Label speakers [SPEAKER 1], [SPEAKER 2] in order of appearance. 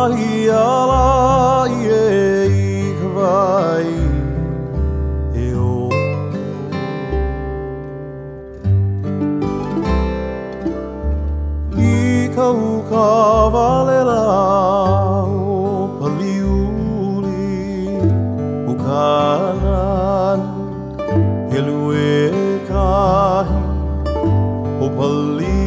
[SPEAKER 1] ala I vai e o I kau kawalela o paliuli o kanan he lue kahi o paliuli